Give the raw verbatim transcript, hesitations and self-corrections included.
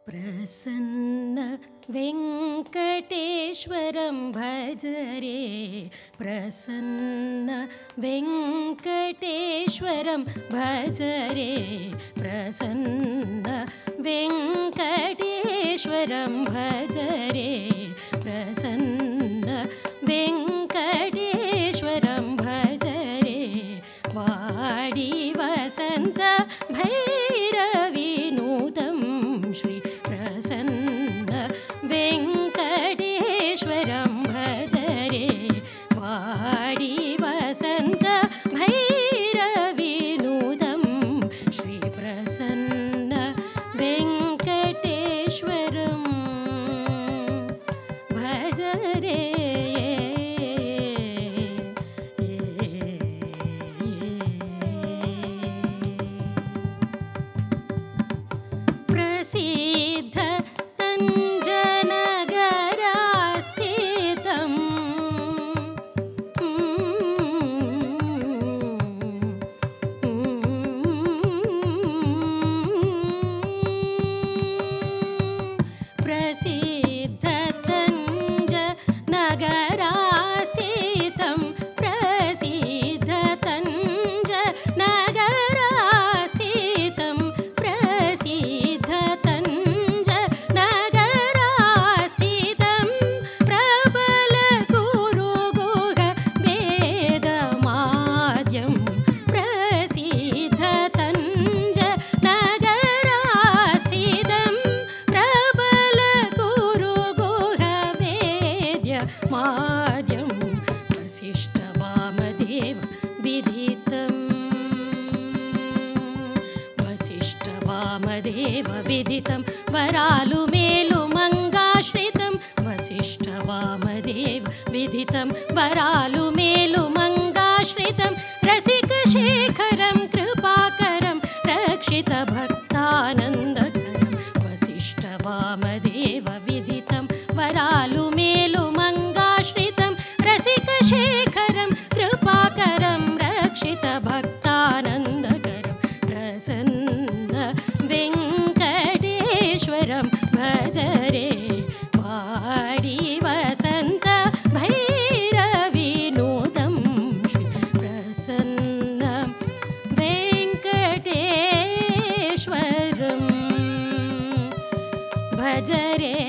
प्रसन्न वेङ्कटेश्वरं भज रे प्रसन्न वेङ्कटेश्वरं भज रे प्रसन्न वेङ्कटेश्वरं भज रे प्रसन्न वेङ्कटेश्वरं भज रे वाडी वसन्त भैरविनुतं श्री प्रसन्न वेङ्कटेश्वरं भज रे वाडी वसन्त भैरविनुतं श्री प्रसन्न वेङ्कटेश्वरं भज रे प्रसिद्ध तञ्जनगरस्थितं प्रसिद्ध तञ्जनगरस्थितं प्रसिद्ध तञ्जनगरस्थितं प्रसिद्ध तञ्जनगरस्थितं प्रबल गुरुगुह वेदमाद्यं प्रसिद्ध तञ्जनगरस्थितं प्रबल गुरुगुह वेद्यमाद्यं वसिष्ठवामदेव विदितं वसिष्ठवामदेव विदितं वरालुमेलुमङ्गाश्रितं वसिष्ठवामदेव विदितं वरालुमेलुमङ्गाश्रितं रसिकशेखरं कृपाकरं रक्षितभक्तानन्दकरं वसिष्ठवामदेव विदितं वरालुमेलुमङ्गाश्रितं रसिकशेखरं कृपाकरं रक्षितभक्तानन्दकरं प्रसन्न वेङ्कटेश्वरं भज रे वाडी वसन्त भैरविनुतं श्री प्रसन्न वेङ्कटेश्वरं भज रे।